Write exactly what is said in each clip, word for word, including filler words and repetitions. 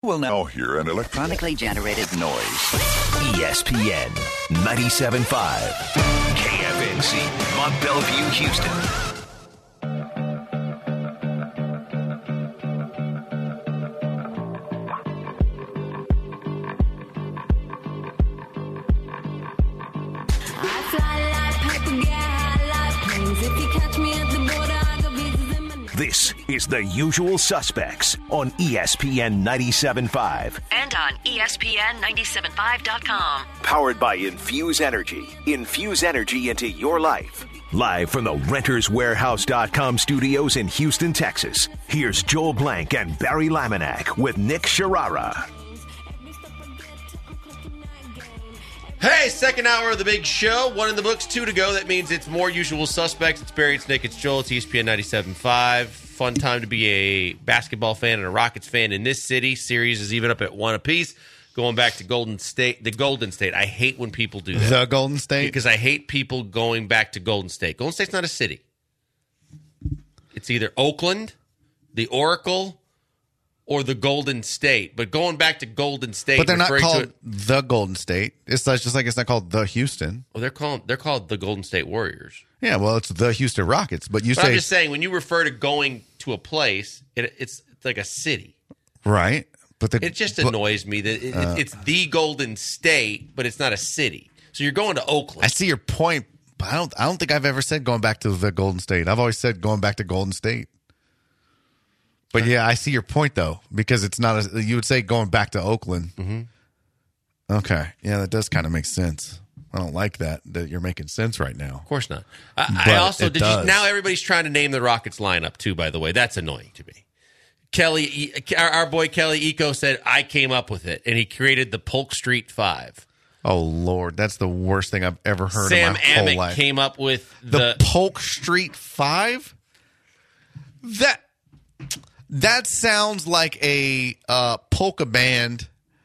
We'll now hear an electronically generated noise. E S P N ninety-seven point five. K F N C, Mont Bellevue, Houston. This is The Usual Suspects on E S P N ninety-seven point five. And on E S P N ninety-seven point five dot com. Powered by Infuse Energy. Infuse energy into your life. Live from the Renters Warehouse dot com studios in Houston, Texas. Here's Joel Blank and Barry Laminack with Nick Sharara. Hey, second hour of the big show. One in the books, two to go. That means it's more Usual Suspects. It's Barry, it's Nick, it's Joel. It's E S P N ninety-seven point five. Fun time to be a basketball fan and a Rockets fan in this city. Series is even up at one apiece. Going back to Golden State, the Golden State. I hate when people do that. The Golden State? Because I hate people going back to Golden State. Golden State's not a city. It's either Oakland, the Oracle, or the Golden State. But going back to Golden State, but they're not called it, the Golden State. It's just like it's not called the Houston. Well, they're called they're called the Golden State Warriors. Yeah, well, it's the Houston Rockets. But you but say I'm just saying when you refer to going to a place, it, it's like a city, right? But the, it just but, annoys me that it, uh, it's the Golden State, but it's not a city. So you're going to Oakland. I see your point, but I don't. I don't think I've ever said going back to the Golden State. I've always said going back to Golden State. But yeah, I see your point though, because it's not a. You would say going back to Oakland. Mm-hmm. Okay, yeah, that does kind of make sense. I don't like that that you're making sense right now. Of course not. I, I also did. Does. You, now everybody's trying to name the Rockets lineup too. By the way, that's annoying to me. Kelly, our, our boy Kelly Eco said I came up with it, and he created the Polk Street Five. Oh Lord, that's the worst thing I've ever heard Sam in my whole Amick life. came up with the, the Polk Street Five. That that sounds like a uh, polka band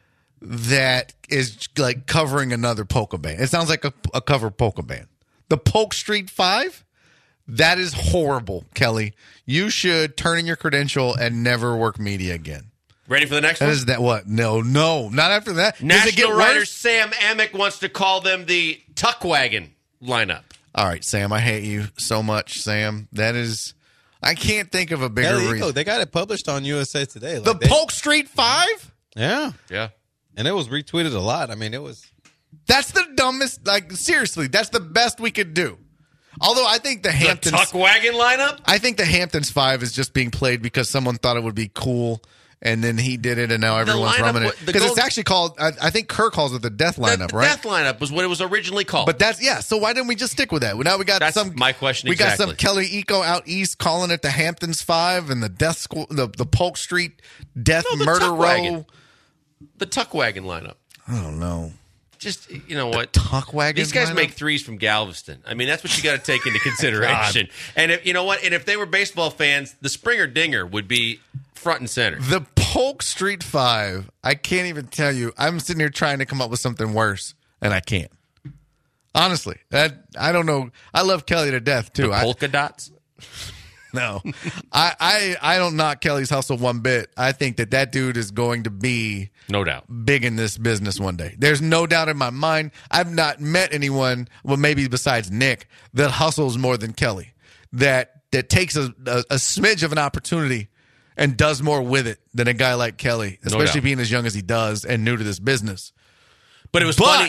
that is like covering another polka band. It sounds like a, a cover polka band. The Polk Street Five. That is horrible, Kelly. You should turn in your credential and never work media again. Ready for the next that one? Is that what? No, no, not after that. National Does it get writer worse? Sam Amick wants to call them the Tuck Wagon lineup. All right, Sam, I hate you so much, Sam. That is, I can't think of a bigger Hell, reason. They got it published on U S A Today. Like the they, Polk Street Five? Yeah. Yeah. And it was retweeted a lot. I mean, it was. That's the dumbest, like, seriously, that's the best we could do. Although I think the Hamptons. The Tuck Wagon lineup? I think the Hamptons Five is just being played because someone thought it would be cool. And then he did it, and now everyone's rumming it. Because it's actually called, I, I think Kerr calls it the Death Lineup, the right? Death Lineup was what it was originally called. But that's, yeah, so why didn't we just stick with that? Well, now we got that's some. my question We exactly. got some Kelly Eco out east calling it the Hamptons Five and the Death School, the, the Polk Street Death no, the Murder Tuck Row. Wagon. The Tuck Wagon lineup. I don't know. Just, you know what? The Tuck Wagon These guys lineup? make threes from Galveston. I mean, that's what you got to take into consideration. And if you know what? And if they were baseball fans, the Springer Dinger would be front and center. The Polk Street Five, I can't even tell you. I'm sitting here trying to come up with something worse, and I can't. Honestly, that I don't know. I love Kelly to death, too. The polka dots? I, no. I, I, I don't knock Kelly's hustle one bit. I think that that dude is going to be no doubt big in this business one day. There's no doubt in my mind. I've not met anyone, well, maybe besides Nick, that hustles more than Kelly, that that takes a, a, a smidge of an opportunity and does more with it than a guy like Kelly, especially no being as young as he does and new to this business. But it was but,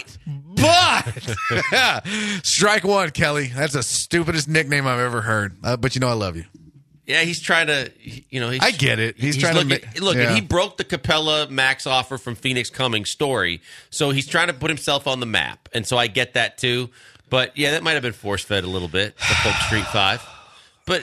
funny. But strike one, Kelly. That's the stupidest nickname I've ever heard. Uh, but you know I love you. Yeah, he's trying to, you know. He's, I get it. He's, he's trying looking, to make, look. yeah. And he broke the Capella Max offer from Phoenix Cummings story, so he's trying to put himself on the map, and so I get that too. But yeah, that might have been force fed a little bit. The Polk Street Five, but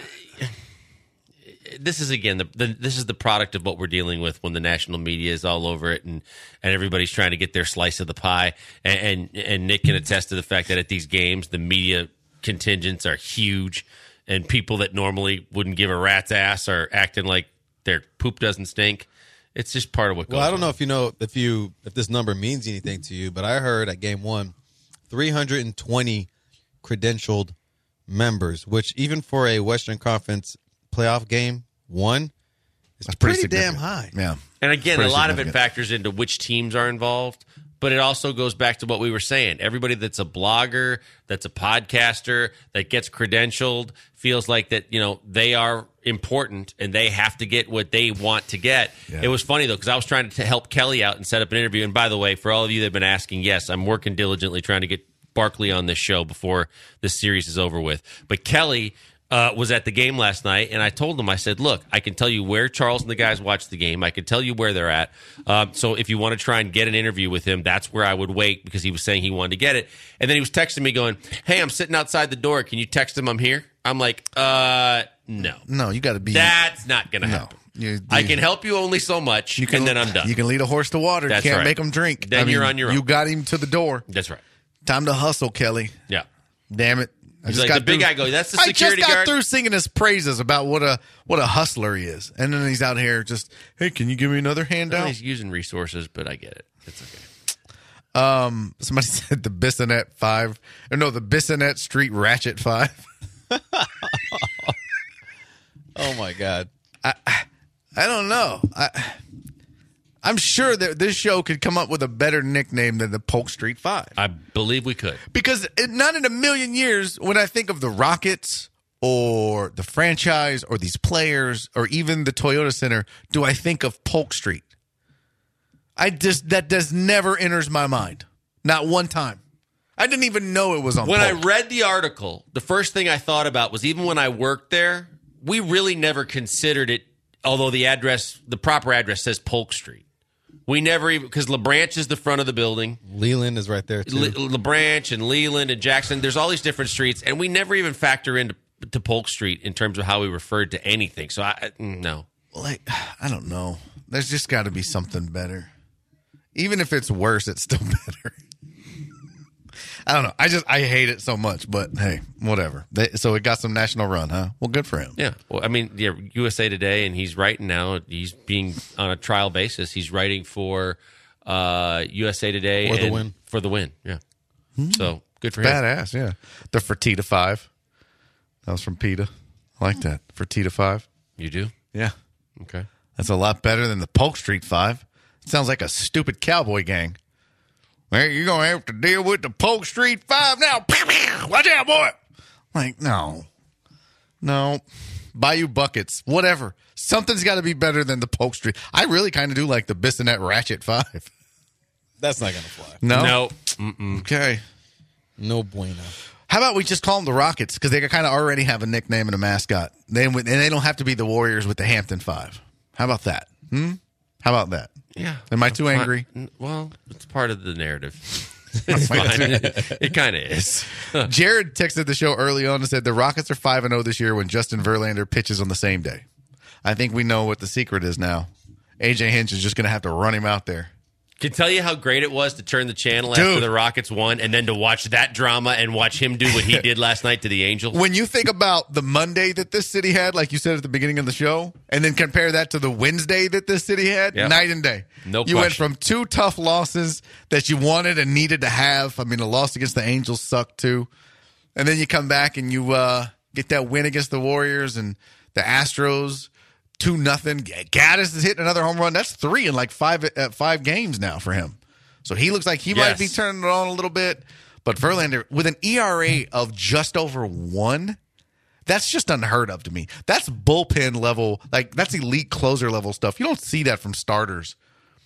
this is again the, the this is the product of what we're dealing with when the national media is all over it, and and everybody's trying to get their slice of the pie. And and, and Nick can attest to the fact that at these games, the media contingents are huge. And people that normally wouldn't give a rat's ass are acting like their poop doesn't stink. It's just part of what goes on. Well, I don't know if you know if you if this number means anything to you, but I heard at game one, three hundred twenty credentialed members, which even for a Western Conference playoff game, one is That's pretty, pretty damn high. Yeah. And again, Pretty a lot of it significant. factors into which teams are involved, but it also goes back to what we were saying. Everybody that's a blogger, that's a podcaster, that gets credentialed, feels like that, you know, they are important and they have to get what they want to get. Yeah. It was funny, though, because I was trying to help Kelly out and set up an interview. And by the way, for all of you that have been asking, yes, I'm working diligently trying to get Barkley on this show before this series is over with. But Kelly uh, was at the game last night, and I told him, I said, look, I can tell you where Charles and the guys watch the game. I can tell you where they're at. Um, so if you want to try and get an interview with him, that's where I would wait, because he was saying he wanted to get it. And then he was texting me going, hey, I'm sitting outside the door. Can you text him I'm here? I'm like, uh, no. No, you got to be. That's not going to No. happen. You- I you- can help you only so much, You can, and then I'm done. You can lead a horse to water. That's you can't right. make him drink. Then I mean, you're on your own. You got him to the door. That's right. Time to hustle, Kelly. Yeah. Damn it. I He's just like, got the big through- guy goes, that's the I security just got guard. through singing his praises about what a what a hustler he is. And then he's out here just, hey, can you give me another Well, handout? he's using resources, but I get it. It's okay. Um, somebody said the Bissonnet five. Or no, the Bissonnet Street Ratchet five. Oh my God. I don't know. I I'm sure that this show could come up with a better nickname than the Polk Street Five. I believe we could. Because it, not in a million years, when I think of the Rockets or the franchise or these players or even the Toyota Center, do I think of Polk Street. I just that just never enters my mind. Not one time. I didn't even know it was on When I Polk. read the article, the first thing I thought about was, even when I worked there, we really never considered it, although the address, the proper address says Polk Street. We never even, because LaBranch is the front of the building. Leland is right there too. Le, LaBranch and Leland and Jackson, there's all these different streets, and we never even factor into to Polk Street in terms of how we referred to anything. So, I no. like I don't know. There's just got to be something better. Even if it's worse, it's still better. I don't know. I just I hate it so much, but hey, whatever. They, so it got some national run, huh? Well, good for him. Yeah. Well, I mean, yeah, U S A Today, and he's writing now. He's being on a trial basis. He's writing for uh, U S A Today. For the and- win. For the win, yeah. So, good for him. Badass, yeah. The Fertitta Five. That was from PETA. I like that. Fertitta Five. You do? Yeah. Okay. That's a lot better than the Polk Street Five. It sounds like a stupid cowboy gang. Well, you're going to have to deal with the Polk Street Five now. Watch out, boy. Like, no. No. Bayou Buckets. Whatever. Something's got to be better than the Polk Street. I really kind of do like the Bissonnet Ratchet Five. That's not gonna fly. No? No. Mm-mm. Okay. No bueno. How about we just call them the Rockets? Because they kind of already have a nickname and a mascot. They, and they don't have to be the Warriors with the Hampton Five. How about that? Hmm? How about that? Yeah. Am I too Fine. angry? Well, it's part of the narrative. It's fine. It, it kind of is. Jared texted the show early on and said the Rockets are five and oh this year when Justin Verlander pitches on the same day. I think we know what the secret is now. A J Hinch is just going to have to run him out there. Can tell you how great it was to turn the channel Dude. after the Rockets won, and then to watch that drama and watch him do what he did last night to the Angels. When you think about the Monday that this city had, like you said at the beginning of the show, and then compare that to the Wednesday that this city had, Yep. night and day. No You went question. from two tough losses that you wanted and needed to have. I mean, the loss against the Angels sucked too. And then you come back and you uh, get that win against the Warriors and the Astros. Two nothing. Gaddis is hitting another home run. That's three in like five uh, five games now for him. So he looks like he might Yes. be turning it on a little bit. But Verlander, with an E R A of just over one, that's just unheard of to me. That's bullpen level, like that's elite closer level stuff. You don't see that from starters.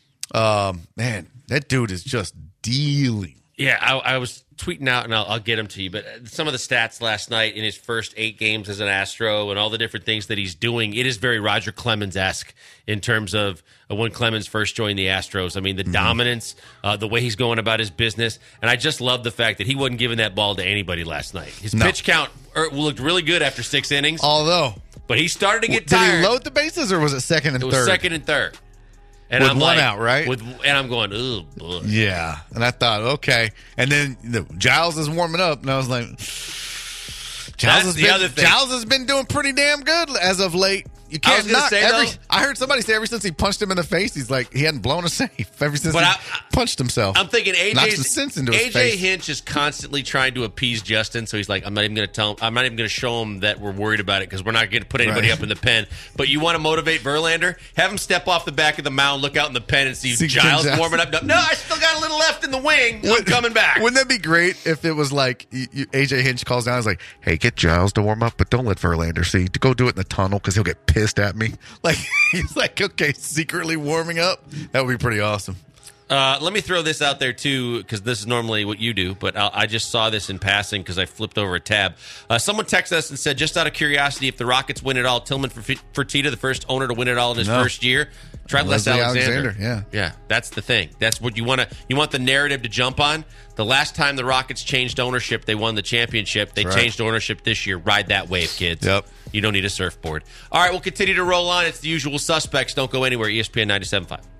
Um, man, that dude is just dealing. Yeah, I, I was tweeting out, and I'll, I'll get them to you, but some of the stats last night in his first eight games as an Astro and all the different things that he's doing, it is very Roger Clemens-esque in terms of uh, when Clemens first joined the Astros. I mean, the mm-hmm. dominance, uh, the way he's going about his business, and I just love the fact that he wasn't giving that ball to anybody last night. His No. pitch count er, looked really good after six innings, Although, but he started to get did tired. he load the bases or was it second and it was third? second and third. And With I'm one like, out, right? With, and I'm going, oh, boy. Yeah, and I thought, okay, and then the, Giles is warming up, and I was like, Giles That's has the been other thing. Giles has been doing pretty damn good as of late. you I was can't gonna not. say, every, though- I heard somebody say ever since he punched him in the face, he's like he hadn't blown a safe ever since But he I- punched himself. I'm thinking knocked some A J's, sense into his A J face. Hinch is constantly trying to appease Justin, so he's like, I'm not even going to tell him. I'm not even going to show him that we're worried about it because we're not going to put anybody Right. up in the pen. But you want to motivate Verlander? Have him step off the back of the mound, look out in the pen, and see, See Giles Giles. warming up. No, I still got a little left in the wing. I'm Wouldn't- coming back. Wouldn't that be great if it was like you, you, A J Hinch calls down, he's like, "Hey, get Giles to warm up, but don't let Verlander see. Go do it in the tunnel because he'll get pissed at me." Like he's like, okay, secretly warming up. That would be pretty awesome. Uh, let me throw this out there, too, because this is normally what you do, but I'll, I just saw this in passing because I flipped over a tab. Uh, someone texted us and said, just out of curiosity, if the Rockets win it all, Tillman Fertitta, the first owner to win it all in his No. first year, try Les Leslie Alexander. Alexander, yeah. Yeah, that's the thing. That's what you want to. You want the narrative to jump on. The last time the Rockets changed ownership, they won the championship. They That's right. changed ownership this year. Ride that wave, kids. Yep. You don't need a surfboard. All right, we'll continue to roll on. It's the usual suspects. Don't go anywhere. E S P N ninety-seven point five.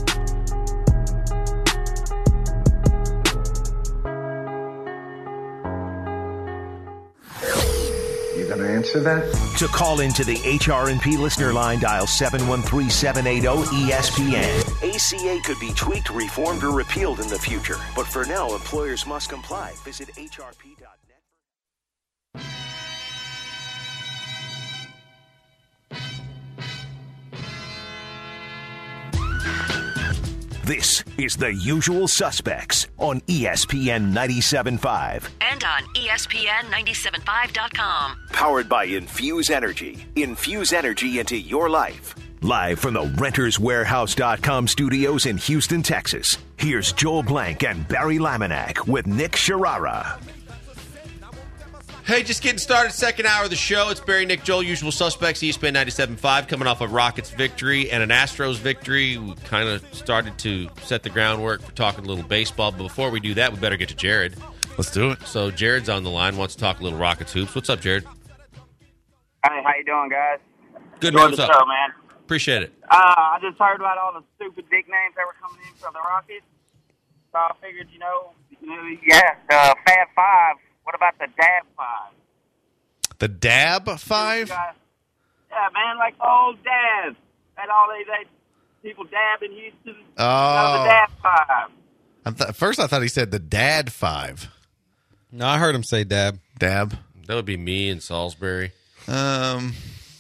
You gonna answer that? To call into the H R and P listener line, dial seven one three, seven eight zero, E S P N. A C A could be tweaked, reformed, or repealed in the future. But for now, employers must comply. Visit H R P dot net. This is The Usual Suspects on E S P N ninety-seven point five. And on E S P N ninety-seven point five dot com. Powered by Infuse Energy. Infuse energy into your life. Live from the Renters Warehouse dot com studios in Houston, Texas. Here's Joel Blank and Barry Laminack with Nick Sharara. Hey, just getting started. Second hour of the show. It's Barry, Nick, Joel, usual suspects. E S P N ninety-seven point five coming off a Rockets victory and an Astros victory. We kind of started to set the groundwork for talking a little baseball. But before we do that, we better get to Jared. Let's do it. So Jared's on the line, wants to talk a little Rockets hoops. What's up, Jared? Hey, how you doing, guys? Good, man. Enjoyed What's the up? show, man. Appreciate it. Uh, I just heard about all the stupid nicknames that were coming in from the Rockets. So I figured, you know, you know yeah, uh, Fab Five. What about the Dab Five? The Dab Five? Guys, yeah, man, like the old dabs. And all they, they people dab in Houston. Oh. You know, the Dab Five. I th- at first, I thought he said the Dad Five. No, I heard him say dab. Dab. That would be me and Salisbury. Um,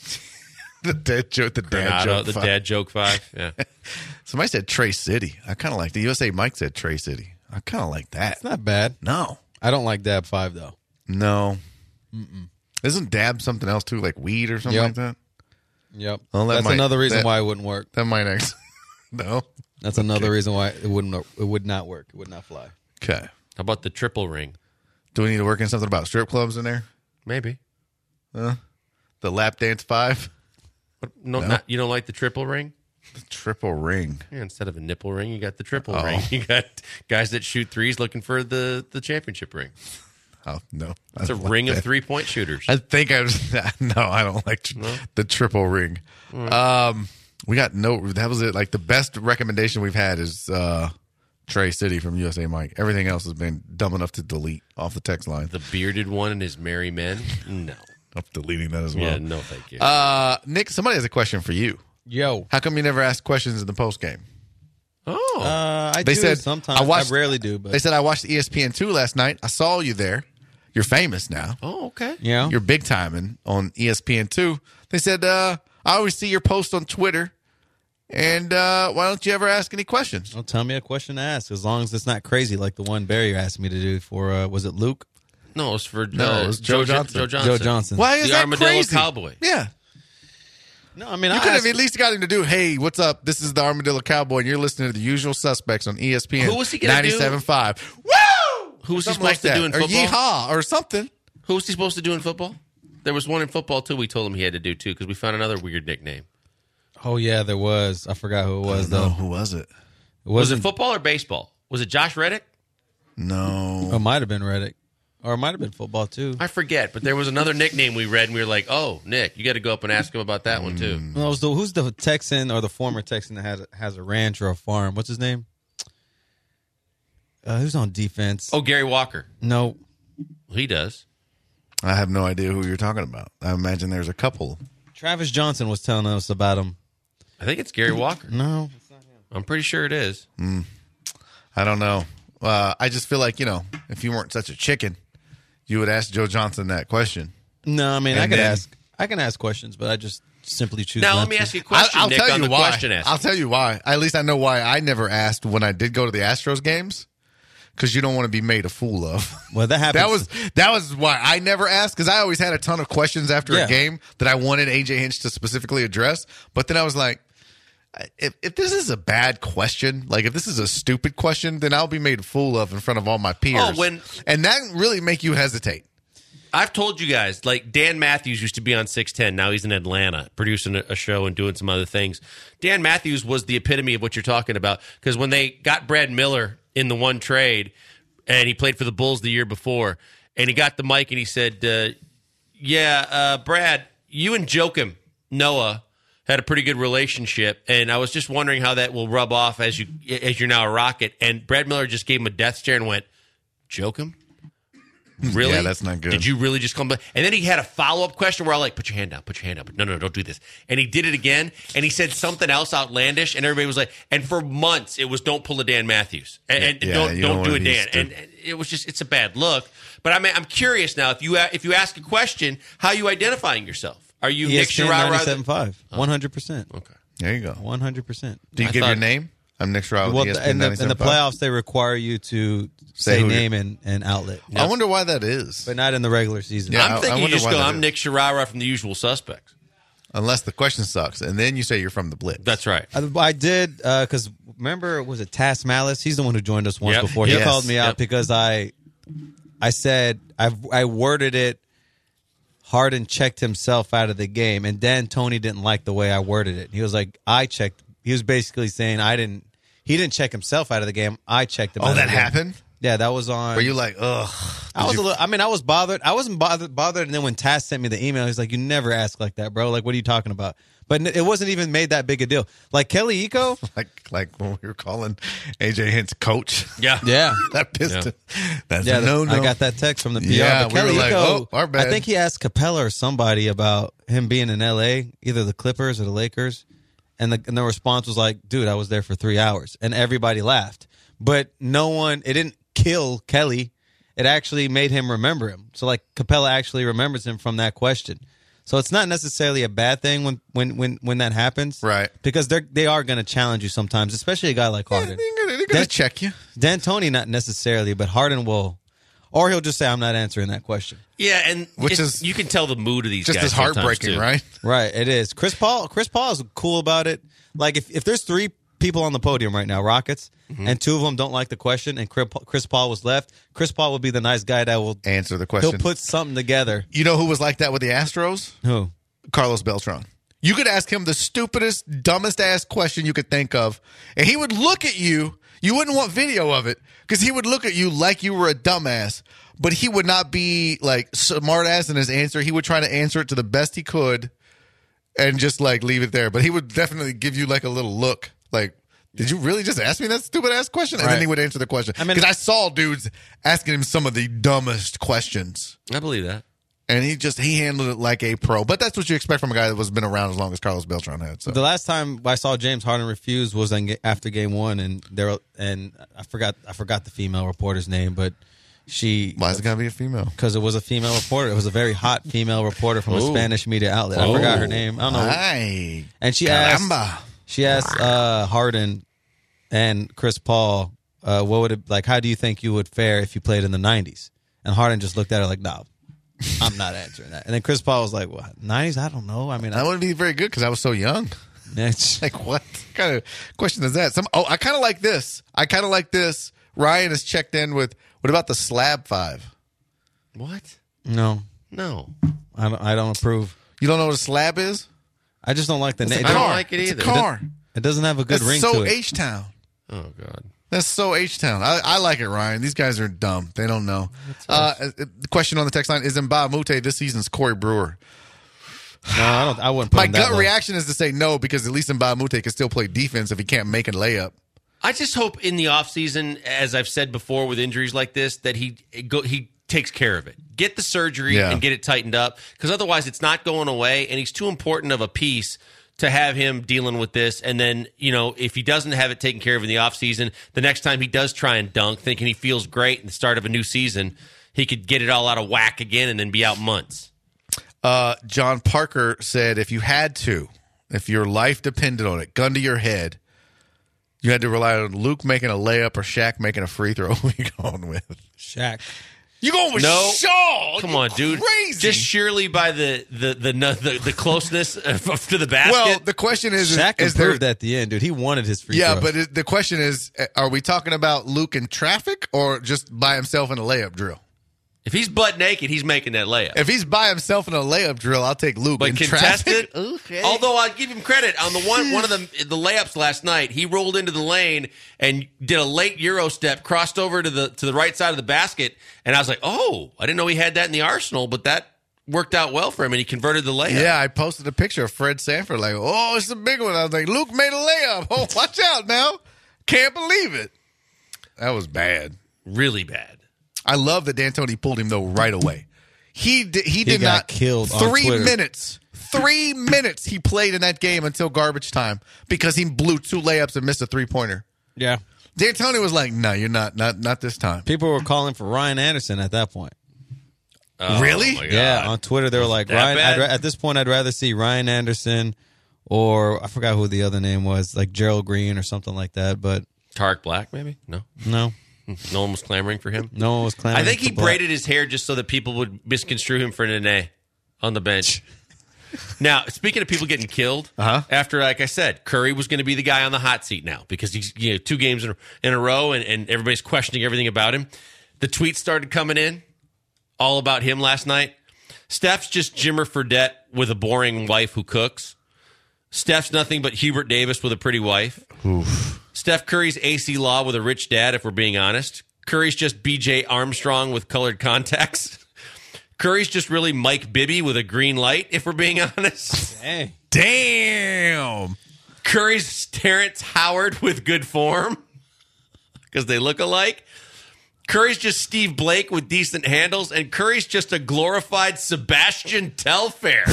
the dad joke. The dad Granado, joke. the five. dad joke five. Yeah. Somebody said Trace City. I kind of like the U S A Mike said Trace City. I kind of like that. It's not bad. No, I don't like dab five, though. no. Mm-mm. Isn't dab something else too, like weed or something Yep. like that? Yep. Well, that That's might- another reason that- why it wouldn't work. That might actually. No. That's another reason why it wouldn't. It would not work. It would not fly. Okay. How about the triple ring? Do we need to work in something about strip clubs in there? Maybe. Huh? The lap dance five, What, no, No. Not, you don't like the triple ring? the triple ring. Yeah, instead of a nipple ring, you got the triple Oh. ring. You got guys that shoot threes looking for the, the championship ring. Oh no, It's a I don't ring like of that. three-point shooters. I think I was no, I don't like tr- the triple ring. Um, we got no. That was it. Like the best recommendation we've had is uh, Trey City from U S A Mike. Everything else has been dumb enough to delete off the text line. The bearded one and his merry men? No. I'm deleting that as well. Yeah, no thank you. Uh, Nick, somebody has a question for you. Yo. How come you never ask questions in the post game? oh. Uh, I They do said sometimes. I watched- I rarely do, but They said I watched E S P N two last night. I saw you there. You're famous now. oh, okay. yeah. You're big timing on E S P N two. They said, uh, I always see your post on Twitter. And uh, why don't you ever ask any questions? Well, tell me a question to ask, as long as it's not crazy like the one Barry asked me to do for. Uh, was it Luke? No, it was for No, uh, it was Joe Joe Johnson. Joe Johnson. Joe Johnson. Why is The that Armadillo crazy? Cowboy. Yeah. No, I mean You I could have asked- at least got him to do, hey, what's up? This is the Armadillo Cowboy, and you're listening to The Usual Suspects on E S P N Who was he gonna do? ninety-seven point five. Woo! Who was he Something supposed to that. do in or football? Yeehaw or something. Who was he supposed to do in football? There was one in football, too, we told him he had to do, too, because we found another weird nickname. Oh yeah, there was. I forgot who it was though. who was it? It Was it wasn't. football or baseball? Was it Josh Reddick? No. It might have been Reddick, or it might have been football too. I forget, but there was another nickname we read, and we were like, oh, Nick, you got to go up and ask him about that one, too. No, it was the, who's the Texan or the former Texan that has has a ranch or a farm? What's his name? Uh, who's on defense? Oh, Gary Walker. no, He does. I have no idea who you're talking about. I imagine there's a couple. Travis Johnson was telling us about him. I think it's Gary Walker. No. I'm pretty sure it is. Mm, I don't know. Uh, I just feel like, you know, if you weren't such a chicken, you would ask Joe Johnson that question. No, I mean, And I could then- ask I can ask questions, but I just simply choose Now, not let me to. ask you a question, I'll Nick, tell on you the why. question asked. I'll tell you why. At least I know why I never asked when I did go to the Astros games, because you don't want to be made a fool of. Well, that happens. That was that was why I never asked, because I always had a ton of questions after Yeah. a game that I wanted A J Hinch to specifically address. But then I was like, if, if this is a bad question, like if this is a stupid question, then I'll be made a fool of in front of all my peers. Oh, when- and that really make you hesitate. I've told you guys, like Dan Matthews used to be on six ten. Now he's in Atlanta producing a show and doing some other things. Dan Matthews was the epitome of what you're talking about, because when they got Brad Miller in the one trade and he played for the Bulls the year before, and he got the mic and he said, uh, yeah, uh, Brad, you and Joakim Noah had a pretty good relationship, and I was just wondering how that will rub off as, you, as you're now a Rocket. And Brad Miller just gave him a death stare and went, Joakim? Really? Yeah, that's not good. Did you really just come back? And then he had a follow-up question where I like, put your hand down, put your hand down. No, no, don't do this. And he did it again, and he said something else outlandish, and everybody was like, and for months it was don't pull a Dan Matthews. And, and Yeah, don't you don't don't do a want these Dan. to- And, and it was just, it's a bad look. But I mean, I'm curious now, if you if you ask a question, how are you identifying yourself? Are you Nick E S P N Sherrod? ninety-seven point five. one hundred percent. Okay. There you go. one hundred percent. Do you I give thought- your name? I'm Nick Sherrod with Well, E S P N in the, in the ninety-seven point five. playoffs, they require you to Say say, who you- name and, and outlet, I wonder why that is. but not in the regular season. Yeah, I- I'm I thinking you wonder just why go, that I'm is. Nick Sherrod from The Usual Suspects. Unless the question sucks, and then you say you're from the Blitz. That's right. I, I did because remember, was it Tass Malice? He's the one who joined us once Yep. before. He Yes. called me out Yep. because I, I said I I worded it. Harden checked himself out of the game, and Dan Tony didn't like the way I worded it. He was like, "I checked." He was basically saying I didn't. He didn't check himself out of the game. I checked him. Oh, out that of the game. happened? Yeah, that was on. Were you like, ugh? I was you- a little. I mean, I was bothered. I wasn't bothered. Bothered, and then when Tass sent me the email, he's like, "You never ask like that, bro. Like, what are you talking about?" But it wasn't even made that big a deal. Like Kelly Eco. like like when we were calling A J Hinch coach. Yeah. Yeah. that pissed him. That's Yeah, a no no. I got that text from the P R. Yeah, but we were Kelly like, Eco, oh, our bad. I think he asked Capella or somebody about him being in L A, either the Clippers or the Lakers, and the and the response was like, "Dude, I was there for three hours," and everybody laughed. But no one, it didn't kill Kelly. It actually made him remember him. So like Capella actually remembers him from that question. So it's not necessarily a bad thing when when when, when that happens, Right. Because they're they are going to challenge you sometimes, especially a guy like Yeah, Harden. they're gonna, they're gonna That- check you. D'Antoni, not necessarily, but Harden will, or he'll just say, "I'm not answering that question." Yeah, and Which it's- is you can tell the mood of these Just guys as sometimes, heartbreaking, too. right? Right, it is. Chris Paul, Chris Paul is cool about it. Like if, if there's three people on the podium right now, Rockets, Mm-hmm. and two of them don't like the question, and Chris Chris Paul was left, Chris Paul will be the nice guy that will Answer the question. he'll put something together. You know who was like that with the Astros? Who? Carlos Beltran. You could ask him the stupidest, dumbest ass question you could think of, and he would look at you. You wouldn't want video of it because he would look at you like you were a dumbass, but he would not be like smart ass in his answer. He would try to answer it to the best he could and just like leave it there. But he would definitely give you like a little look like, did you really just ask me that stupid ass question? And Right. then he would answer the question. I mean- Because I saw dudes asking him some of the dumbest questions. I believe that. And he just he handled it like a pro. But that's what you expect from a guy that was been around as long as Carlos Beltran had. So The last time I saw James Harden refuse was in, after Game One, and there and I forgot I forgot the female reporter's name, but she why is it gotta be a female? because it was a female reporter. It was a very hot female reporter from a Ooh. Spanish media outlet. I Oh. forgot her name. I don't know. Ay, And she asked, caramba. she asked uh, Harden and Chris Paul, uh, "What would it like? How do you think you would fare if you played in the nineties?" And Harden just looked at her like, "No, I'm not answering that." And then Chris Paul was like, "What nineties? I don't know. I mean, That I, wouldn't be very good because I was so young. it's, Like what kind of question is that? Some oh, I kind of like this. I kind of like this. Ryan has checked in with what about the Slab Five? What? no, No. I don't. I don't approve. You don't know what a slab is? I just don't like the It's a name. I don't car. like it It's either. a car. It doesn't have a good That's ring so to it. H Town. Oh, God. That's so H Town. I, I like it, Ryan. These guys are dumb. They don't know. Uh, uh, the question on the text line is Mbah Mute this season's Corey Brewer. No, I don't. I wouldn't. Put My him that gut low. reaction is to say no because at least Mbah Mute can still play defense if he can't make a layup. I just hope in the offseason, as I've said before with injuries like this, that he go, he takes care of it. Get the surgery Yeah. and get it tightened up, because otherwise it's not going away, and he's too important of a piece to have him dealing with this. And then, you know, if he doesn't have it taken care of in the offseason, the next time he does try and dunk, thinking he feels great in the start of a new season, he could get it all out of whack again and then be out months. Uh, John Parker said, if you had to, if your life depended on it, gun to your head, you had to rely on Luke making a layup or Shaq making a free throw, who are you going with? Shaq. You going with No. Shaw? Come You on, dude. Crazy. Just surely by the the the the, the closeness to the basket. Well, the question is, Shaq is, is there? improved at the end, dude. He wanted his free Yeah, throws. but it, the question is, are we talking about Luke in traffic or just by himself in a layup drill? if he's butt naked, he's making that layup. If he's by himself in a layup drill, I'll take Luke. But in contested, traffic. Okay. although I'll give him credit on the one one of the the layups last night, he rolled into the lane and did a late Euro step, crossed over to the to the right side of the basket, and I was like, oh, I didn't know he had that in the arsenal, but that worked out well for him, and he converted the layup. Yeah, I posted a picture of Fred Sanford like, oh, it's a big one. I was like, Luke made a layup. Oh, watch out now. Can't believe it. That was bad. Really bad. I love that D'Antoni pulled him, though, right away. He did, he did got not killed on three Twitter. minutes. Three minutes he played in that game until garbage time because he blew two layups and missed a three-pointer. yeah. D'Antoni was like, no, you're not. Not not this time. People were calling for Ryan Anderson at that point. Oh, Really? my God. Yeah, on Twitter they were like, That Ryan. bad? I'd ra- at this point, I'd rather see Ryan Anderson, or I forgot who the other name was, like Gerald Green or something like that. But Tarek Black, maybe? No. no, No one was clamoring for him. no one was clamoring. I think he for Black. braided his hair just so that people would misconstrue him for Nene on the bench. Now, speaking of people getting killed, Uh-huh. after, like I said, Curry was going to be the guy on the hot seat now because he's you know two games in a, in a row and, and everybody's questioning everything about him. The tweets started coming in all about him last night. Steph's just Jimmer Fredette with a boring wife who cooks. Steph's nothing but Hubert Davis with a pretty wife. Oof. Steph Curry's A C Law with a rich dad, if we're being honest. Curry's just B J Armstrong with colored contacts. Curry's just really Mike Bibby with a green light, if we're being honest. Hey, Damn. Curry's Terrence Howard with good form because they look alike. Curry's just Steve Blake with decent handles, and Curry's just a glorified Sebastian Telfair.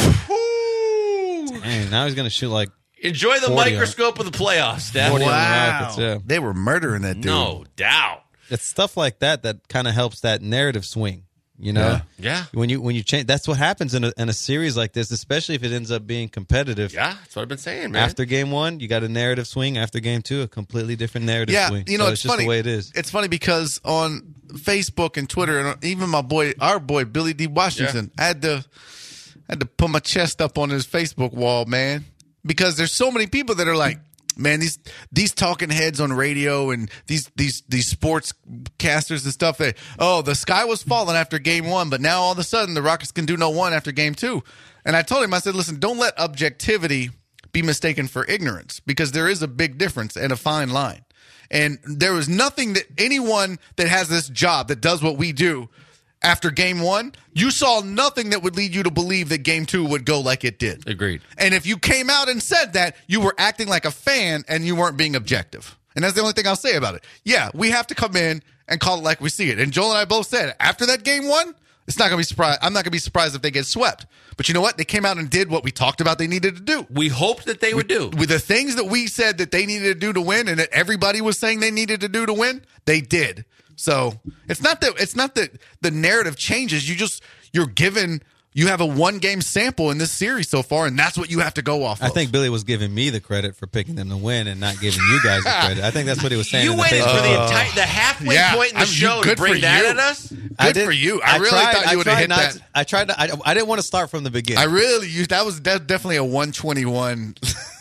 dang, now he's gonna shoot like Enjoy the forty microscope of the playoffs, Steph. forty on the Wow. Rockets, yeah. They were murdering that dude. No doubt. It's stuff like that that kind of helps that narrative swing. You know, Yeah. when you when you change, that's what happens in a, in a series like this, especially if it ends up being competitive. Yeah, that's what I've been saying, man. After game one, you got a narrative swing. After game two, a completely different narrative Yeah, swing. you know, So it's, just funny. the way it is. It's funny because on Facebook and Twitter, and even my boy, our boy Billy D. Washington, I had to had to put my chest up on his Facebook wall, man, because there's so many people that are like, man, these these talking heads on radio and these these these sports casters and stuff. That oh, the sky was falling after game one, but now all of a sudden the Rockets can do no one after game two. And I told him, I said, listen, don't let objectivity be mistaken for ignorance, because there is a big difference and a fine line. And there was nothing that anyone that has this job that does what we do after game one, you saw nothing that would lead you to believe that game two would go like it did. Agreed. And if you came out and said that, you were acting like a fan and you weren't being objective. And that's the only thing I'll say about it. Yeah, we have to come in and call it like we see it. And Joel and I both said, after that game one, it's not going to be surprised. I'm not going to be surprised if they get swept. But you know what? They came out and did what we talked about they needed to do. We hoped that they would do. With the things that we said that they needed to do to win and that everybody was saying they needed to do to win, they did. So it's not that it's not that the narrative changes. You just you're given you have a one game sample in this series so far, and that's what you have to go off I of. think Billy was giving me the credit for picking them to win and not giving you guys the credit. I think that's what he was saying. You in the waited Facebook for the group. entire the halfway Yeah, point in the I'm- show you- to good bring for that you. at us. Good for you. I, really tried- thought you would have tried hit not that. to- I tried to. I, I didn't want to start from the beginning. I really you that was de- definitely a one twenty-one.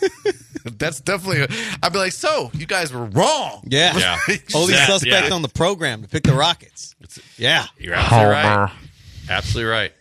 That's definitely a, I'd be like, so you guys were wrong. yeah. Yeah. Only Yeah, suspect yeah. on the program to pick the Rockets. Yeah. You're absolutely right. Absolutely right.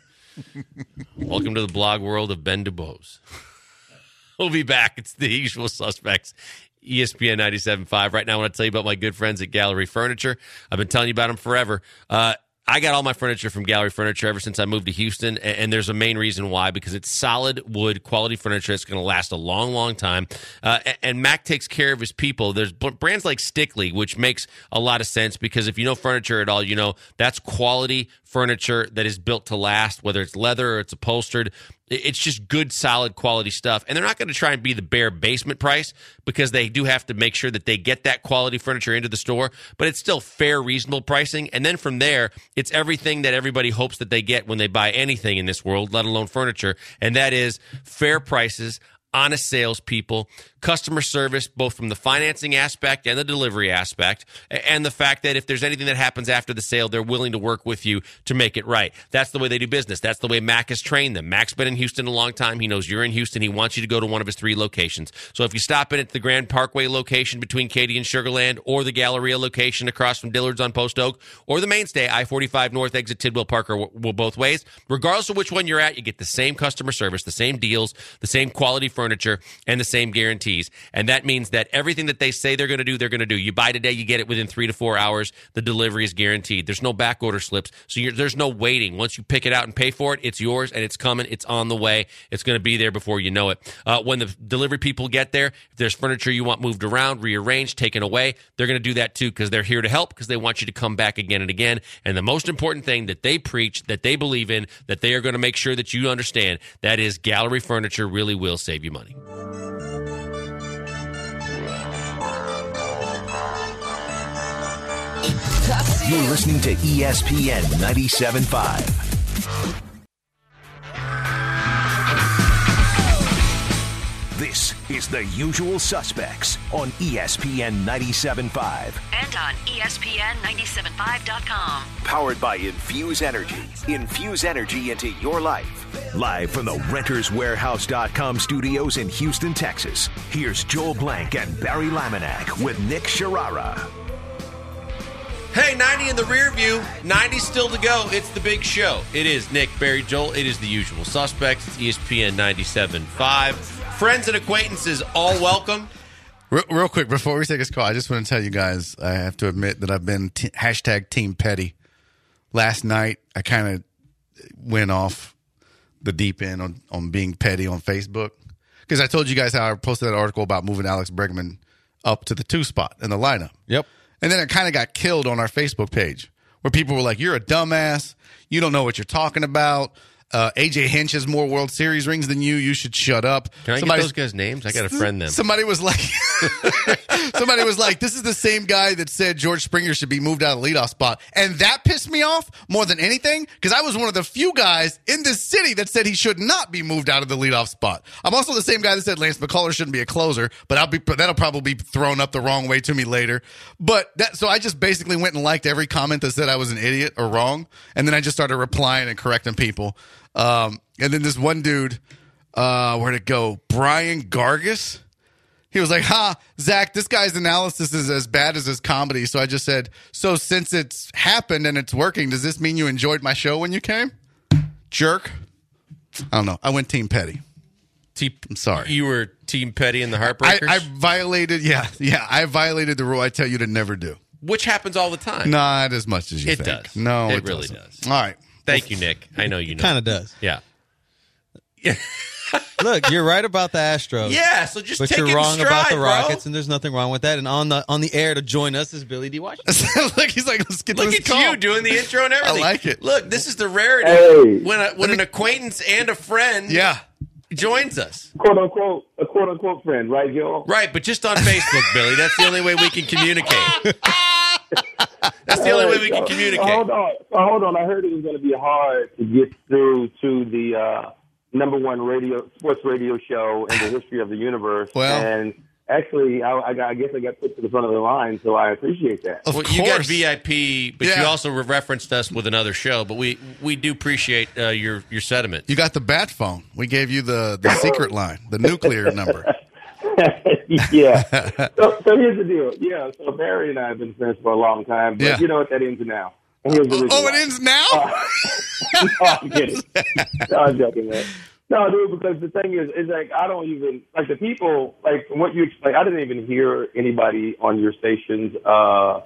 Welcome to the blog world of Ben DuBose. We'll be back. It's the usual suspects. E S P N ninety-seven point five. Right now, I want to tell you about my good friends at Gallery Furniture. I've been telling you about them forever. Uh, I got all my furniture from Gallery Furniture ever since I moved to Houston, and, and there's a main reason why, because it's solid wood, quality furniture that's going to last a long, long time. Uh, and, and Mac takes care of his people. There's b- brands like Stickley, which makes a lot of sense, because if you know furniture at all, you know that's quality furniture that is built to last, whether it's leather or it's upholstered. It's just good, solid, quality stuff. And they're not going to try and be the bare basement price, because they do have to make sure that they get that quality furniture into the store. But it's still fair, reasonable pricing. And then from there, it's everything that everybody hopes that they get when they buy anything in this world, let alone furniture. And that is fair prices, honest salespeople, customer service, both from the financing aspect and the delivery aspect, and the fact that if there's anything that happens after the sale, they're willing to work with you to make it right. That's the way they do business. That's the way Mac has trained them. Mac's been in Houston a long time. He knows you're in Houston. He wants you to go to one of his three locations. So if you stop in at the Grand Parkway location between Katy and Sugar Land, or the Galleria location across from Dillard's on Post Oak, or the mainstay, I forty-five North exit Tidwell Park, or w- both ways, regardless of which one you're at, you get the same customer service, the same deals, the same quality furniture, and the same guarantees. And that means that everything that they say they're going to do, they're going to do. You buy today, you get it within three to four hours. The delivery is guaranteed. There's no back order slips, so you're, there's no waiting. Once you pick it out and pay for it, it's yours, and it's coming. It's on the way. It's going to be there before you know it. Uh, when the delivery people get there, if there's furniture you want moved around, rearranged, taken away, they're going to do that too, because they're here to help, because they want you to come back again and again. And the most important thing that they preach, that they believe in, that they are going to make sure that you understand, that is Gallery Furniture really will save you money. You're listening to E S P N ninety-seven point five. This is The Usual Suspects on E S P N ninety-seven point five. And on E S P N ninety-seven point five dot com. Powered by Infuse Energy. Infuse energy into your life. Live from the Renters Warehouse dot com studios in Houston, Texas. Here's Joel Blank and Barry Laminack with Nick Sharara. Hey, ninety in the rear view, ninety still to go. It's the big show. It is Nick, Barry, Joel. It is The Usual Suspects. It's E S P N ninety-seven point five. Friends and acquaintances, all welcome. Real, real quick, before we take this call, I just want to tell you guys, I have to admit that I've been t- hashtag Team Petty. Last night, I kind of went off the deep end on, on being petty on Facebook. Because I told you guys how I posted that article about moving Alex Bregman up to the two spot in the lineup. Yep. And then it kind of got killed on our Facebook page, where people were like, you're a dumbass. You don't know what you're talking about. Uh, A J Hinch has more World Series rings than you. You should shut up. Can I Somebody, get those guys' names? I got to friend them. Somebody was like, somebody was like, this is the same guy that said George Springer should be moved out of the leadoff spot. And that pissed me off more than anything, because I was one of the few guys in this city that said he should not be moved out of the leadoff spot. I'm also the same guy that said Lance McCullers shouldn't be a closer, but I'll be, that'll probably be thrown up the wrong way to me later. But that, so I just basically went and liked every comment that said I was an idiot or wrong. And then I just started replying and correcting people. Um, and then this one dude, uh, where'd it go? Brian Gargis. He was like, ha, Zach, this guy's analysis is as bad as his comedy. So I just said, so since it's happened and it's working, does this mean you enjoyed my show when you came? Jerk. I don't know. I went Team Petty. T- I'm sorry. You were Team Petty in the Heartbreakers? I, I violated, yeah, yeah, I violated the rule I tell you to never do. Which happens all the time. Not as much as you it think. does. No, it, it really doesn't. does. All right. Thank you, Nick. I know you know. Kind of does. Yeah. Look, you're right about the Astros. Yeah, so just but take you're it in wrong stride, about the bro. Rockets, and there's nothing wrong with that. And on the on the air to join us is Billy D. Washington. Look, he's like, let's get to Look this at call. you doing the intro and everything. I like it. Look, this is the rarity Hey. when a, when an acquaintance and a friend Yeah. joins us. quote unquote a quote unquote friend, right, Joe? Right, but just on Facebook, Billy. That's the only way we can communicate. That's the only way we can communicate. Hold on, hold on. I heard it was going to be hard to get through to the uh, number one radio sports radio show in the history of the universe. Well- and actually, I, I, got, I guess I got put to the front of the line, so I appreciate that. Of Well, you got course. V I P, but Yeah. you also re- referenced us with another show. But we, we do appreciate uh, your your sentiment. You got the bat phone. We gave you the, the secret line, the nuclear number. yeah. So, so here's the deal. Yeah. So Barry and I have been friends for a long time, but Yeah. you know what that ends now. And here's the reason Oh, it why. ends now? Uh, no, I'm kidding. No, I'm joking, man. No, dude, because the thing is, is like I don't even like the people like what you explained. I didn't even hear anybody on your stations uh,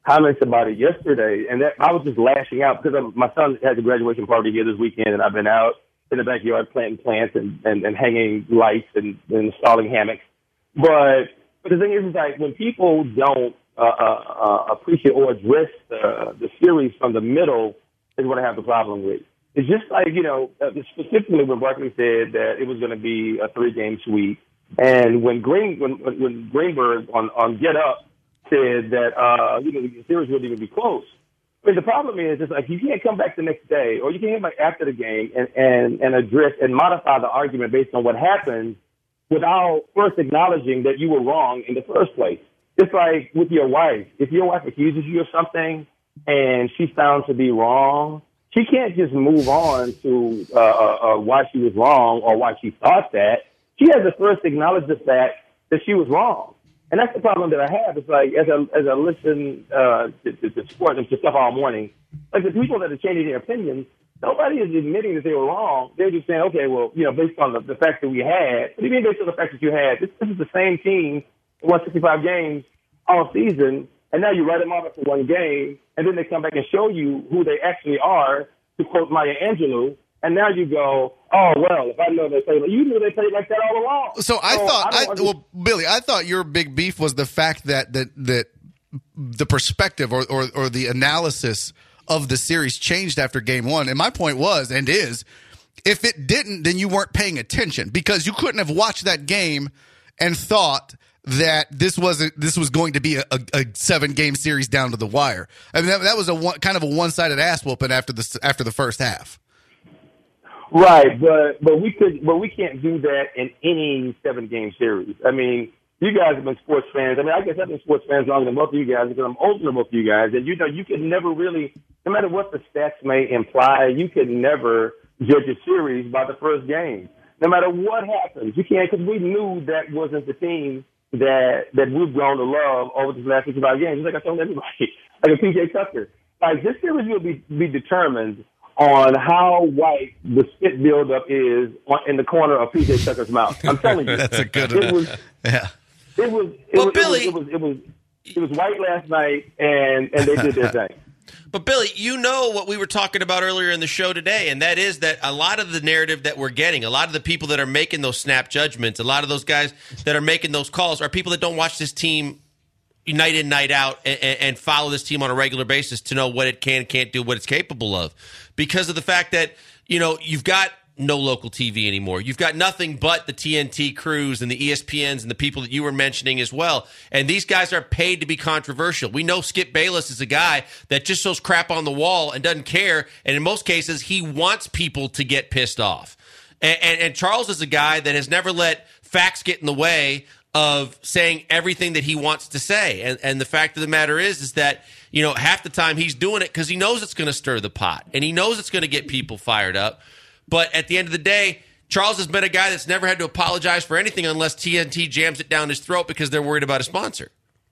comments about it yesterday, and that I was just lashing out because I'm, my son has a graduation party here this weekend, and I've been out in the backyard planting plants and, and, and hanging lights and, and installing hammocks. But, but the thing is, is like when people don't uh, uh, appreciate or address the, the series from the middle is what I have the problem with. It's just like, you know, specifically when Barkley said that it was going to be a three-game sweep, and when Green when when Greenberg on, on Get Up said that uh, you know the series wouldn't even be close. I mean, the problem is, it's like you can't come back the next day, or you can't come back after the game and, and, and address and modify the argument based on what happened without first acknowledging that you were wrong in the first place. It's like with your wife. If your wife accuses you of something and she's found to be wrong, she can't just move on to uh, uh, why she was wrong or why she thought that. She has to first acknowledge the fact that she was wrong. And that's the problem that I have. It's like, as I, as I listen uh, to, to, to sports and to stuff all morning, like the people that are changing their opinions, nobody is admitting that they were wrong. They're just saying, okay, well, you know, based on the, the facts that we had, what do you mean based on the facts that you had? This, this is the same team who won sixty-five games all season, and now you write them off for one game, and then they come back and show you who they actually are, to quote Maya Angelou. And now you go, oh, well, if I know they played, you knew they played like that all along. So I so thought, I I, well, Billy, I thought your big beef was the fact that that, that the perspective or, or, or the analysis of the series changed after game one. And my point was, and is, if it didn't, then you weren't paying attention because you couldn't have watched that game and thought that this wasn't this was going to be a, a, a seven game series down to the wire. I mean, that, that was a one, kind of a one sided ass whooping after the after the first half. Right, but but we could, but we can't do that in any seven-game series. I mean, you guys have been sports fans. I mean, I guess I've been sports fans longer than both of you guys because I'm older than both of you guys. And you know, you can never really, no matter what the stats may imply, you can never judge a series by the first game. No matter what happens, you can't, because we knew that wasn't the team that that we've grown to love over the last sixty-five games. Just like I told everybody, like a P J Tucker. Like this series will be be determined on how white the spit buildup is on, in the corner of P J Tucker's mouth. I'm telling you. That's a good it was, yeah. It was, it, well, was, Billy, it, was, it, was, it, was, it was white last night, and, and they did their thing. But, Billy, you know what we were talking about earlier in the show today, and that is that a lot of the narrative that we're getting, a lot of the people that are making those snap judgments, a lot of those guys that are making those calls are people that don't watch this team night in, night out, and, and follow this team on a regular basis to know what it can and can't do, what it's capable of. Because of the fact that, you know, you've got no local T V anymore. You've got nothing but the T N T crews and the E S P Ns and the people that you were mentioning as well. And these guys are paid to be controversial. We know Skip Bayless is a guy that just throws crap on the wall and doesn't care. And in most cases, he wants people to get pissed off. And, and, and Charles is a guy that has never let facts get in the way of saying everything that he wants to say. And, and the fact of the matter is, is that, you know, half the time he's doing it because he knows it's going to stir the pot and he knows it's going to get people fired up. But at the end of the day, Charles has been a guy that's never had to apologize for anything unless T N T jams it down his throat because they're worried about a sponsor.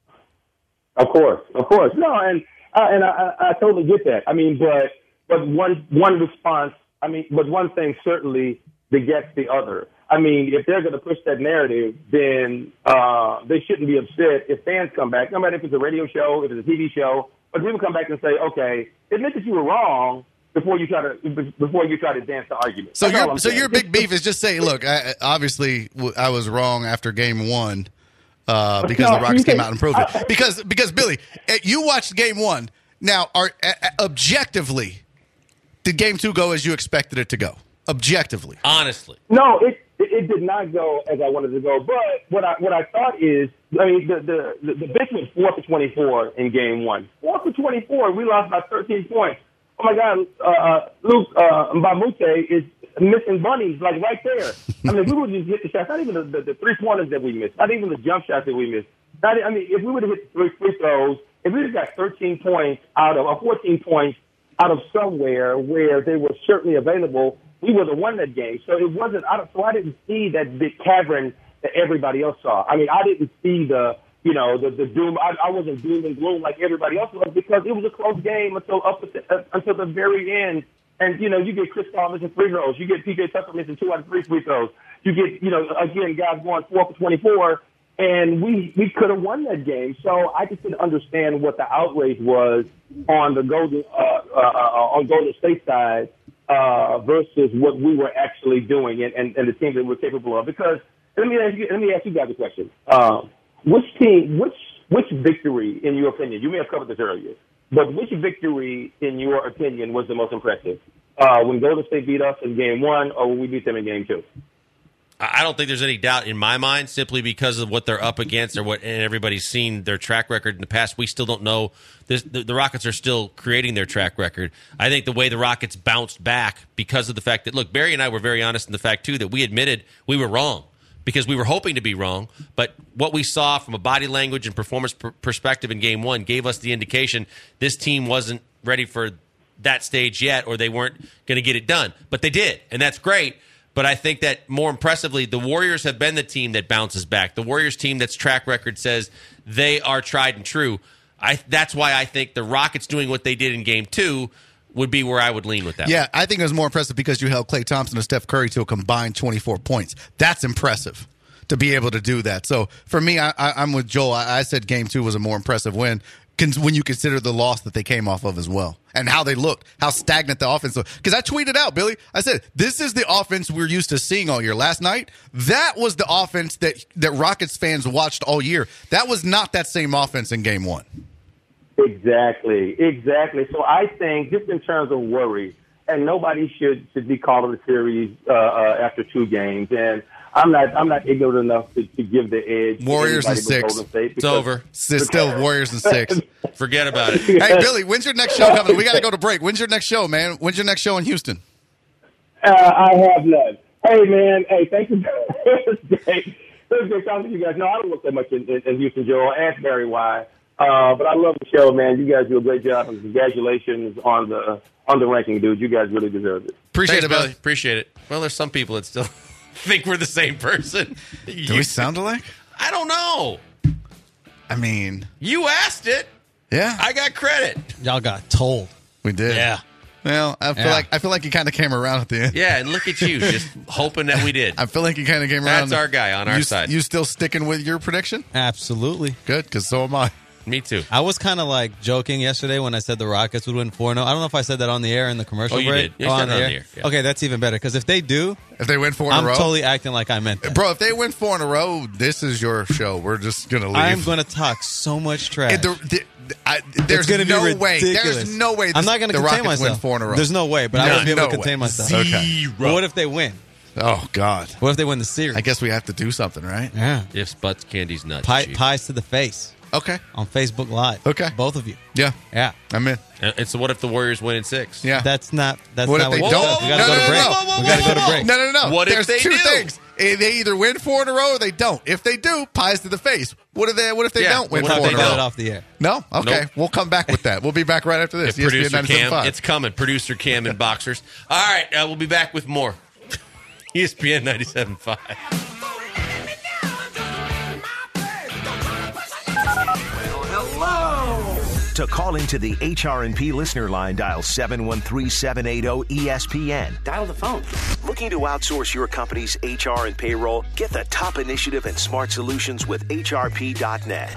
Of course, of course. No, and uh, and I, I totally get that. I mean, but but one one response, I mean, but one thing certainly begets the other. I mean, if they're going to push that narrative, then uh, they shouldn't be upset if fans come back, no matter if it's a radio show, if it's a T V show, but people come back and say, okay, admit that you were wrong before you try to before you try to dance the argument. So That's your so your big beef is just saying, look, I, obviously I was wrong after game one uh, because no, the Rockets can, came out and proved I, it. Because because Billy, you watched game one. Now, are uh, objectively, did game two go as you expected it to go? Objectively, honestly, no, it. It did not go as I wanted to go, but what I what I thought is, I mean, the the the, the Bigs was four for twenty-four in game one. Four for twenty-four, we lost by thirteen points. Oh my God, uh, Luke uh, Mbamute is missing bunnies like right there. I mean, if we would just hit the shots, not even the, the, the three pointers that we missed, not even the jump shots that we missed. Not, I mean, if we would have hit the three free throws, if we would have got thirteen points out of, or fourteen points out of somewhere where they were certainly available, we would have won that game. So it wasn't, I don't, so I didn't see that big cavern that everybody else saw. I mean, I didn't see the, you know, the, the doom. I, I wasn't doom and gloom like everybody else was because it was a close game until up uh, until the very end. And, you know, you get Chris Paul missing free throws. You get P J Tucker missing two out of three free throws. You get, you know, again, guys going four for twenty-four. and we we could have won that game. So I just didn't understand what the outrage was on the Golden uh, uh, uh, on Golden State side uh, versus what we were actually doing and, and, and the team that we're capable of. Because let me ask you, let me ask you guys a question: um, which team, which which victory, in your opinion, you may have covered this earlier, but which victory, in your opinion, was the most impressive? Uh, when Golden State beat us in game one, or when we beat them in game two? I don't think there's any doubt in my mind, simply because of what they're up against, or what, and everybody's seen their track record in the past. We still don't know. This, the, the Rockets are still creating their track record. I think the way the Rockets bounced back because of the fact that, look, Barry and I were very honest in the fact, too, that we admitted we were wrong because we were hoping to be wrong. But what we saw from a body language and performance per- perspective in game one gave us the indication this team wasn't ready for that stage yet, or they weren't going to get it done. But they did, and that's great. But I think that more impressively, the Warriors have been the team that bounces back. The Warriors team that's track record says they are tried and true. I, that's why I think the Rockets doing what they did in game two would be where I would lean with that. Yeah, I think it was more impressive because you held Klay Thompson and Steph Curry to a combined twenty-four points. That's impressive to be able to do that. So for me, I, I, I'm with Joel. I, I said game two was a more impressive win when you consider the loss that they came off of as well, and how they looked, how stagnant the offense looked. Because I tweeted out, Billy, I said, this is the offense we're used to seeing all year. Last night, that was the offense that, that Rockets fans watched all year. That was not that same offense in game one. Exactly, exactly. So I think, just in terms of worry, and nobody should, should be calling the series uh, uh, after two games, and I'm not I'm not ignorant enough to, to give the edge. Warriors in six. It's over. It's still Warriors in six. Forget about it. Hey, Billy, when's your next show coming? We got to go to break. When's your next show, man? When's your next show in Houston? Uh, I have none. Hey, man. Hey, thank you. It was great. It was great talking to you guys. No, I don't look that much in, in, in Houston, Joel. Ask Barry why. Uh, but I love the show, man. You guys do a great job, and congratulations on the on the ranking, dude. You guys really deserve it. Appreciate Thanks, it, Billy. Billy. Appreciate it. Well, there's some people that still think we're the same person. Do we sound alike? I don't know. I mean, you asked it. Yeah, I got credit. Y'all got told. We did. Yeah. Well, I feel Yeah. like I feel like you kind of came around at the end. Yeah, and look at you, just hoping that we did. I feel like you kind of came around. That's our guy on our you, side. You still sticking with your prediction? Absolutely. Good, because so am I. Me too. I was kind of like joking yesterday when I said the Rockets would win four oh. I don't know if I said that on the air in the commercial Oh, you break. did. You Oh, said it on the air, yeah. Okay, that's even better because if they do, If they win four in I'm a row, totally acting like I meant that. bro. If they win four in a row, this is your show. We're just gonna leave. I'm going to talk so much trash. It- the- the- I- there's It's gonna no be way. ridiculous. There's no way. I'm not going to the contain Rockets myself. win four in a row. There's no way, but I No, won't be able no to contain way. myself. Okay. But what if they win? Oh God. What if they win the series? I guess we have to do something, right? Yeah. Ifs, buts, candies, nuts. Pie, Chief. pies to the face Okay. on Facebook Live. Okay. Both of you. Yeah. Yeah. I'm in. And and so what if the Warriors win in six? Yeah. That's not. That's What not if they what don't? you said. We got to no, go no, to break. no, whoa, We got to whoa, go to whoa. break. No, no, no. What if There's they two do? things. Eh, They either win four in a row or they don't. If they do, pies to the face. What if they? What if they Yeah, don't win what What if four if in they a got row? it off the air? No. Okay. Nope. We'll come back with that. We'll be back right after this. If producer Cam, ninety-seven point five. it's coming. Producer Cam and Boxers. All right, uh, we'll be back with more. E S P N ninety-seven point five. To call into the H R and P listener line, dial seven one three, seven eight zero, E S P N. Dial the phone. Looking to outsource your company's H R and payroll? Get the top initiative and smart solutions with H R P dot net.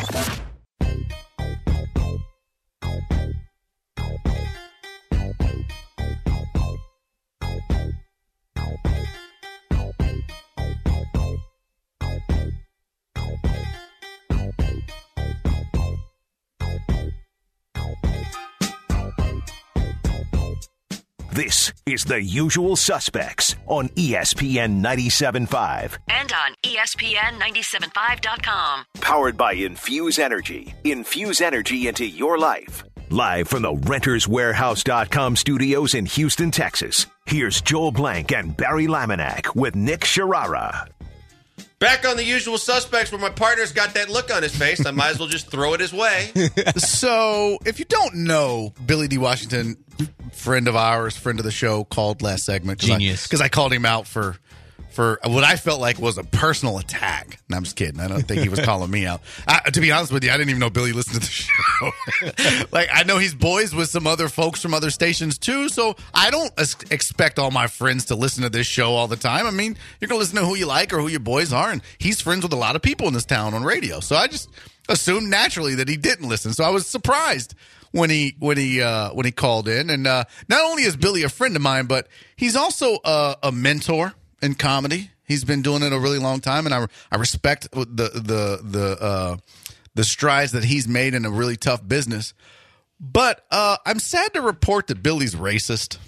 This is The Usual Suspects on E S P N ninety-seven point five. And on E S P N ninety-seven point five dot com. Powered by Infuse Energy. Infuse energy into your life. Live from the Renters Warehouse dot com studios in Houston, Texas. Here's Joel Blank and Barry Laminack with Nick Sharara. Back on The Usual Suspects, where my partner's got that look on his face. I might as well just throw it his way. So, if you don't know, Billy D. Washington, friend of ours, friend of the show, called last segment. Genius. Because I, I called him out for for what I felt like was a personal attack. No, I'm just kidding. I don't think he was calling me out. I, to be honest with you, I didn't even know Billy listened to the show. Like, I know he's boys with some other folks from other stations too, so I don't ex- expect all my friends to listen to this show all the time. I mean, you're going to listen to who you like or who your boys are, and he's friends with a lot of people in this town on radio. So I just assumed naturally that he didn't listen. So I was surprised when he when he uh, when he called in. And uh, not only is Billy a friend of mine, but he's also a, a mentor in comedy. He's been doing it a really long time, and I I respect the the the uh, the strides that he's made in a really tough business. But uh, I'm sad to report that Billy's racist.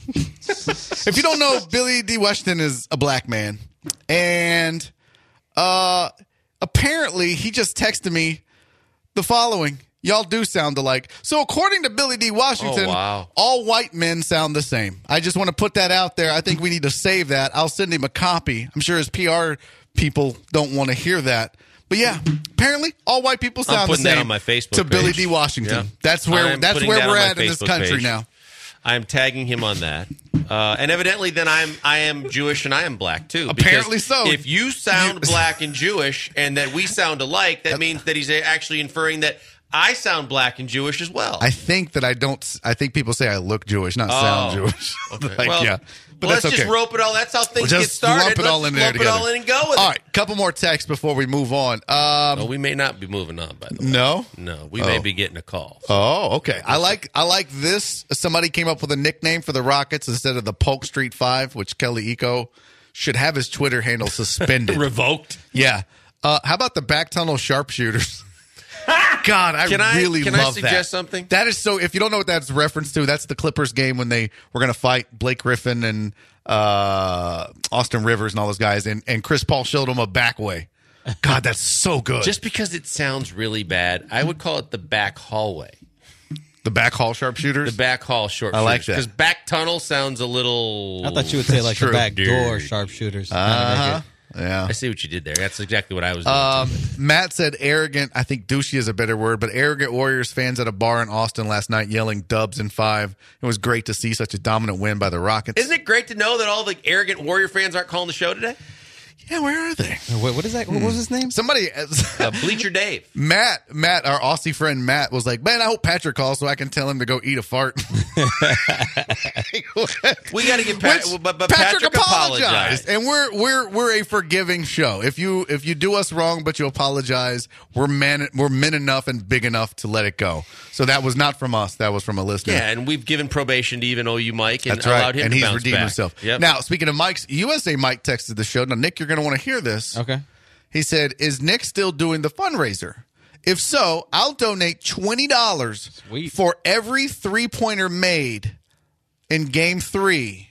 If you don't know, Billy D. Washington is a black man, and uh, apparently he just texted me the following. Y'all do sound alike. So according to Billy D. Washington, Oh, wow. all white men sound the same. I just want to put that out there. I think we need to save that. I'll send him a copy. I'm sure his P R people don't want to hear that. But yeah, apparently all white people I'm sound the putting that same on my Facebook to Billy page. D. Washington. Yeah. That's where I'm that's putting where that we're on my at in this Facebook country page. now. I'm tagging him on that, uh, and evidently, then I'm I am Jewish and I am black too. Apparently because so. If you sound black and Jewish, and that we sound alike, that means that he's actually inferring that I sound black and Jewish as well. I think that I don't. I think people say I look Jewish, not sound Oh, Jewish. Okay. Like, well, yeah, but well, that's let's okay. just rope it all. That's how things We'll get just started. lump it let's all in just there lump together. it all in and go with All it. right, couple more texts before we move on. Um, Well, we may not be moving on. By the way, no, no, we may Oh. be getting a call. Oh, okay. I like I like this. Somebody came up with a nickname for the Rockets instead of the Polk Street Five, which Kelly Eco should have his Twitter handle suspended. Revoked. Yeah. Uh, how about the back tunnel sharpshooters? God, I Can I- really can I love suggest that. something? That is so. If you don't know what that's a reference to, that's the Clippers game when they were going to fight Blake Griffin and uh, Austin Rivers and all those guys, and, and Chris Paul showed them a back way. God, that's so good. Just because it sounds really bad, I would call it the back hallway. the back hall sharpshooters. The back hall short. I like that. Because back tunnel sounds a little. I thought you would say like True. the back door Dude. sharpshooters. to kinda Uh-huh. make it- Yeah. I see what you did there. That's exactly what I was doing. Um, too. Matt said arrogant. I think douchey is a better word, but arrogant Warriors fans at a bar in Austin last night yelling dubs in five. It was great to see such a dominant win by the Rockets. Isn't it great to know that all the arrogant Warrior fans aren't calling the show today? Yeah, where are they? What, what is that? What was his name? Somebody, Uh, Bleacher Dave. Matt, Matt, our Aussie friend Matt was like, man, I hope Patrick calls so I can tell him to go eat a fart. We got to get Pat, Which but, but Patrick, Patrick, apologized, apologized. and we're we're we're a forgiving show. If you if you do us wrong but you apologize, we're men we're men enough and big enough to let it go. So that was not from us. That was from a listener. Yeah, and we've given probation to even O U Mike and That's right. allowed him and to he's bounce redeemed back. himself. Yep. Now, speaking of Mike's, U S A Mike texted the show. Now, Nick, you're going to want to hear this. Okay. He said, is Nick still doing the fundraiser? If so, I'll donate twenty dollars Sweet. for every three-pointer made in Game three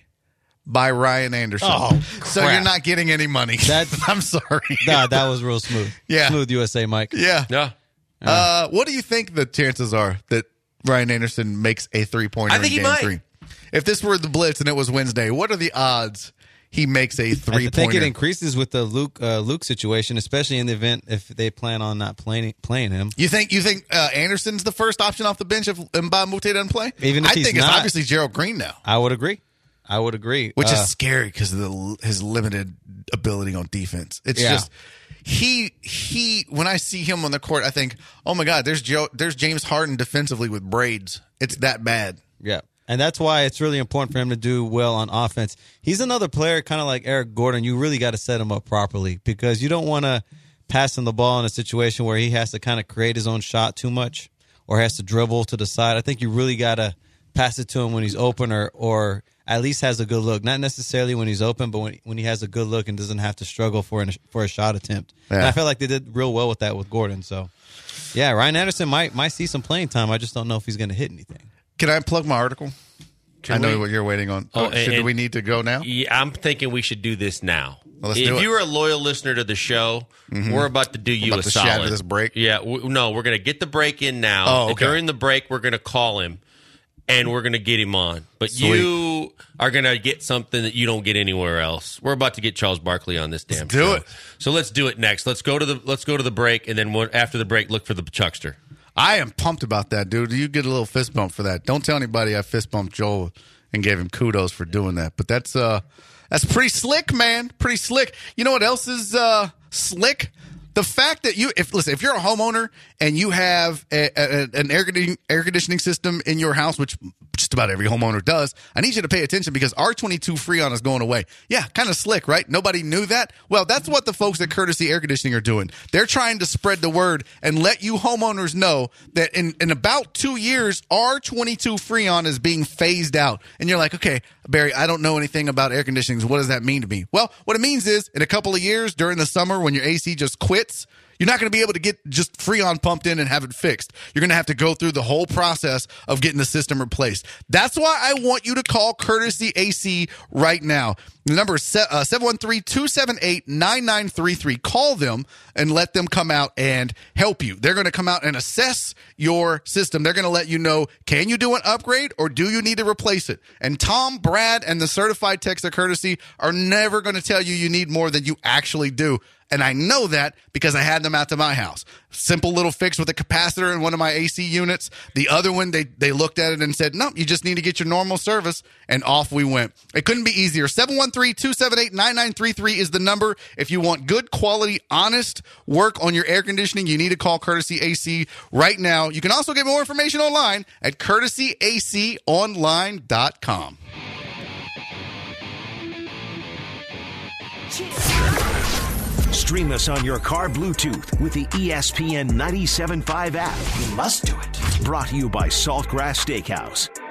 by Ryan Anderson. Oh, so crap. you're not getting any money. That- I'm sorry. Nah, that was real smooth. Yeah. Smooth U S A, Mike. Yeah. Yeah. Uh, what do you think the chances are that Ryan Anderson makes a three-pointer I in think he Game might. three? If this were the Blitz and it was Wednesday, what are the odds he makes a I three-pointer? think it increases with the Luke uh, Luke situation, especially in the event if they plan on not playing playing him. You think you think uh, Anderson's the first option off the bench if Mbah Moute doesn't play? Even if I he's think it's not- obviously Gerald Green now, I would agree. I would agree. which Uh, is scary because of the, his limited ability on defense. It's Yeah. just he he. When I see him on the court, I think, oh my God, there's Joe, there's James Harden defensively with braids. It's that bad. Yeah. And that's why it's really important for him to do well on offense. He's another player, kind of like Eric Gordon. You really got to set him up properly because you don't want to pass him the ball in a situation where he has to kind of create his own shot too much or has to dribble to the side. I think you really got to pass it to him when he's open or, or at least has a good look. Not necessarily when he's open, but when, when he has a good look and doesn't have to struggle for, an, for a shot attempt. And Yeah. I feel like they did real well with that with Gordon. So, yeah, Ryan Anderson might might see some playing time. I just don't know if he's going to hit anything. Can I plug my article? Can I know we- what you're waiting on. Oh, Oh, should and- we need to go now? Yeah, I'm thinking we should do this now. Well, let's if do it. you're a loyal listener to the show, we're about to do you about a to solid. shatter this break? Yeah, w- no, we're going to get the break in now. Oh, okay. During the break, we're going to call him, and we're going to get him on. But Sweet. you are going to get something that you don't get anywhere else. We're about to get Charles Barkley on this damn Let's do show. it. So let's do it next. Let's go to the let's go to the break, and then we'll- after the break, look for the Chuckster. I am pumped about that, dude. You get a little fist bump for that. Don't tell anybody I fist bumped Joel and gave him kudos for doing that. But that's uh That's pretty slick, man. Pretty slick. You know what else is uh, slick? The fact that you, if listen, if you're a homeowner and you have a, a, an air conditioning, air conditioning system in your house, which just about every homeowner does, I need you to pay attention because R twenty-two Freon is going away. Yeah, kind of slick, right? Nobody knew that. Well, that's what the folks at Courtesy Air Conditioning are doing. They're trying to spread the word and let you homeowners know that in, in about two years, R twenty-two Freon is being phased out. And you're like, okay, Barry, I don't know anything about air conditioning. What does that mean to me? Well, what it means is in a couple of years during the summer when your A C just quits, you're not going to be able to get just Freon pumped in and have it fixed. You're going to have to go through the whole process of getting the system replaced. That's why I want you to call Courtesy A C right now. The number is seven one three, two seven eight, nine nine three three. Call them and let them come out and help you. They're going to come out and assess your system. They're going to let you know, can you do an upgrade or do you need to replace it? And Tom, Brad, and the certified techs at Courtesy are never going to tell you you need more than you actually do. And I know that because I had them out to my house. Simple little fix with a capacitor in one of my A C units. The other one, they, they looked at it and said, no, you just need to get your normal service. And off we went. It couldn't be easier. seven one three, two seven eight, nine nine three three is the number. If you want good quality, honest work on your air conditioning, you need to call Courtesy A C right now. You can also get more information online at courtesy a c online dot com. Stream us on your car Bluetooth with the E S P N ninety-seven point five app. You must do it. Brought to you by Saltgrass Steakhouse.